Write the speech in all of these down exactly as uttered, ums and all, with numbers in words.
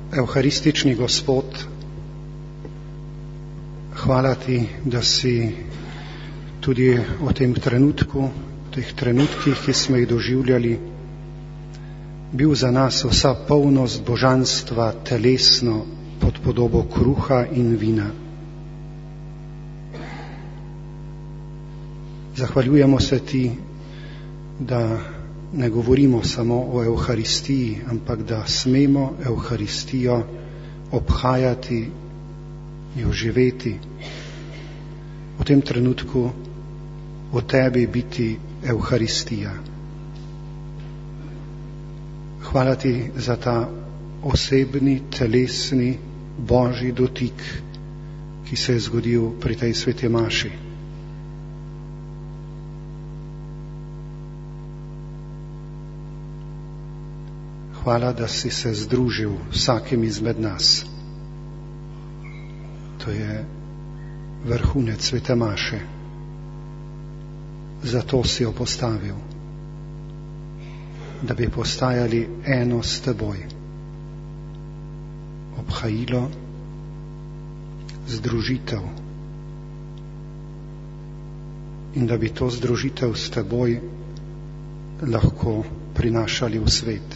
Evharistični Gospod, hvala Ti, da si tudi v tem trenutku, v teh trenutkih, ki smo jih doživljali, bil za nas vsa polnost božanstva telesno pod podobo kruha in vina. Zahvaljujemo se Ti, da ne govorimo samo o Evharistiji, ampak da smemo Evharistijo obhajati, jo živeti, v tem trenutku v Tebi biti Evharistija. Hvala Ti za ta osebni, telesni, božji dotik, ki se je zgodil pri tej sveti maši. Hvala, da si se združil vsakim izmed nas. To je vrhunec svete maše. Zato si jo postavil, da bi postajali eno s Teboj. Obhajilo, združitev. In da bi to združitev s Teboj lahko prinašali v svet.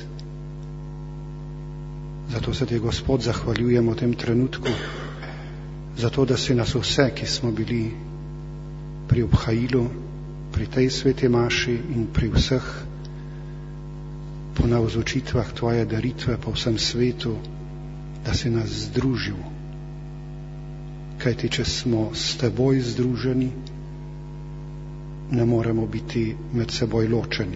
Zato se Ti, Gospod, zahvaljujemo v tem trenutku, zato, da si nas vse, ki smo bili pri obhajilu, pri tej sveti maši in pri vseh ponavzočitvah Tvoje daritve po vsem svetu, da si nas združil. Kajti, če smo s Teboj združeni, ne moremo biti med seboj ločeni.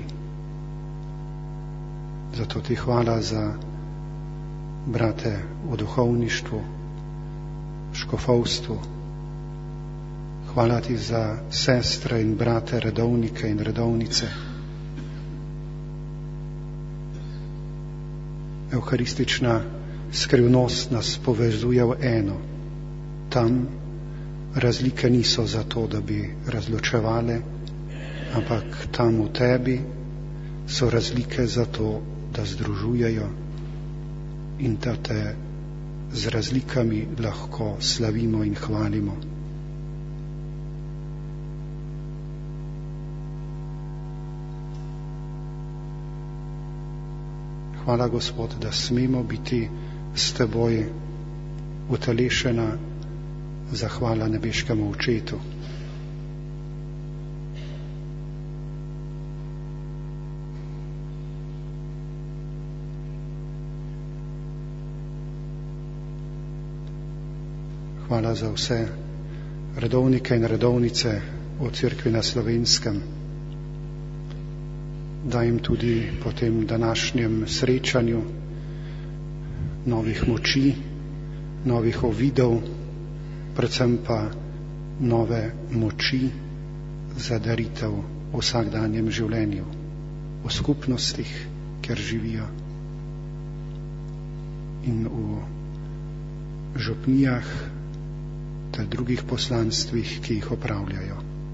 Zato Ti hvala za brate v duhovništvu, škofovstvu. Hvala Ti za sestre in brate, redovnike in redovnice. Evharistična skrivnost nas povezuje v eno. Tam razlike niso zato, da bi razločevale, ampak tam v Tebi so razlike zato, da združujejo in da Te z razlikami lahko slavimo in hvalimo. Hvala, Gospod, da smemo biti s Teboj utelešena zahvala nebeškemu Očetu. Hvala za vse redovnike in redovnice v Cerkvi na Slovenskem. Da jim tudi po tem današnjem srečanju novih moči, novih ovidov, predvsem pa nove moči za daritev v vsakdanjem življenju, v skupnostih, kjer živijo, in v župnijah ter drugih poslanstvih, ki jih opravljajo.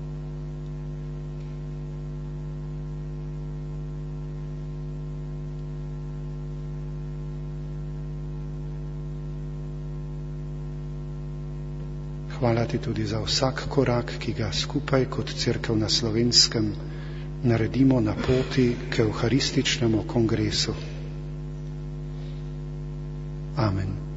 Hvala Ti tudi za vsak korak, ki ga skupaj kot Cerkev na Slovenskem naredimo na poti k Evharističnemu kongresu. Amen.